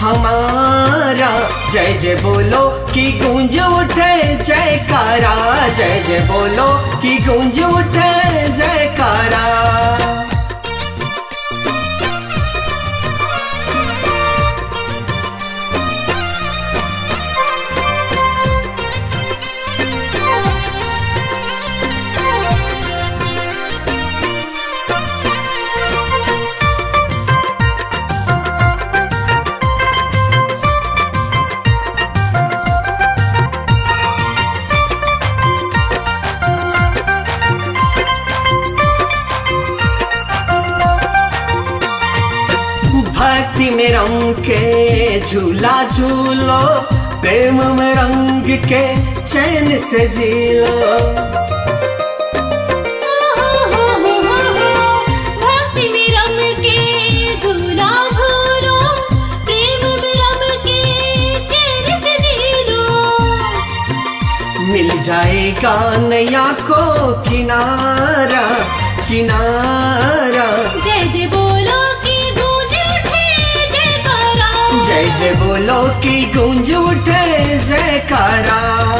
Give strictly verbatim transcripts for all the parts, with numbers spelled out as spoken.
हमारा। जय जय बोलो कि गूंज उठे जयकारा, जय जय बोलो कि गूंज उठे जयकारा। भक्ति में रंग के झूला झूलो, प्रेम में रंग के चैन से जीलो। भक्ति में रंग के झूला झूलो, प्रेम में रंग के चैन से जीलो। मिल जाएगा नैया को किनारा किनारा। जय जय बोलो जय जय बोलो कि गूंज उठे जयकारा।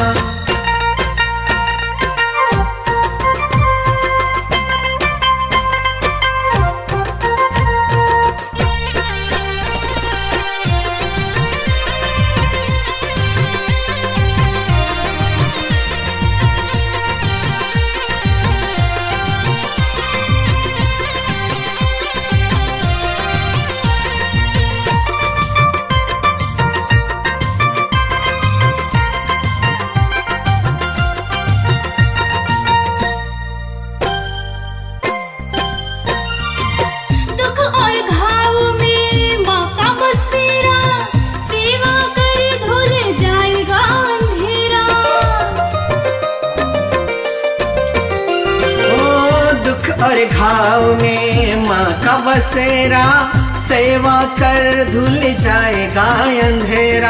और घाव में माँ का बसेरा, सेवा कर धुल जाएगा अंधेरा।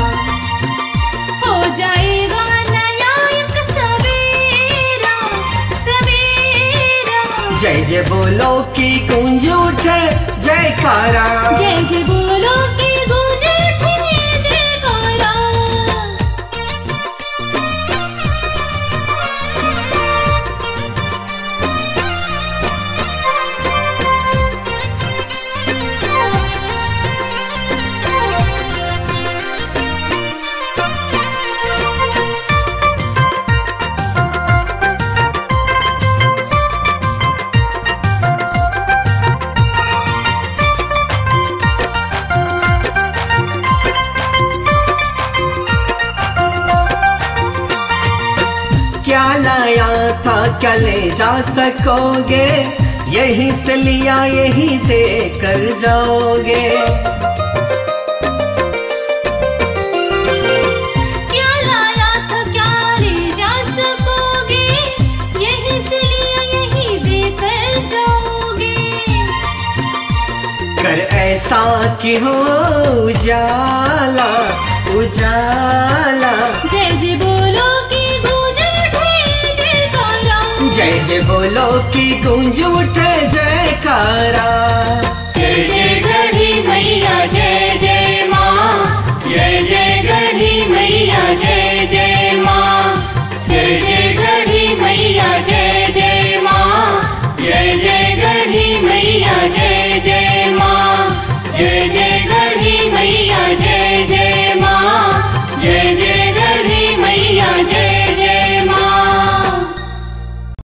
हो जाएगा नया एक सवेरा सवेरा। जय जय बोलो कि गूंज उठे जयकारा, जय जय बोलो कि गूंज उठे जयकारा। क्या लाया था क्या ले जा सकोगे, यहीं से लिया यहीं दे कर जाओगे। क्या लाया था क्या ले जा सकोगे, यहीं से लिया यहीं दे कर जाओगे। कर ऐसा कि हो उजाला उजाला। जय जय बोलो कि जय जय बोलो कि गूंज उठे जयकारा। जय जय गढ़ी मैया जय जय माँ, जय जय गढ़ी मैया जय जय माँ।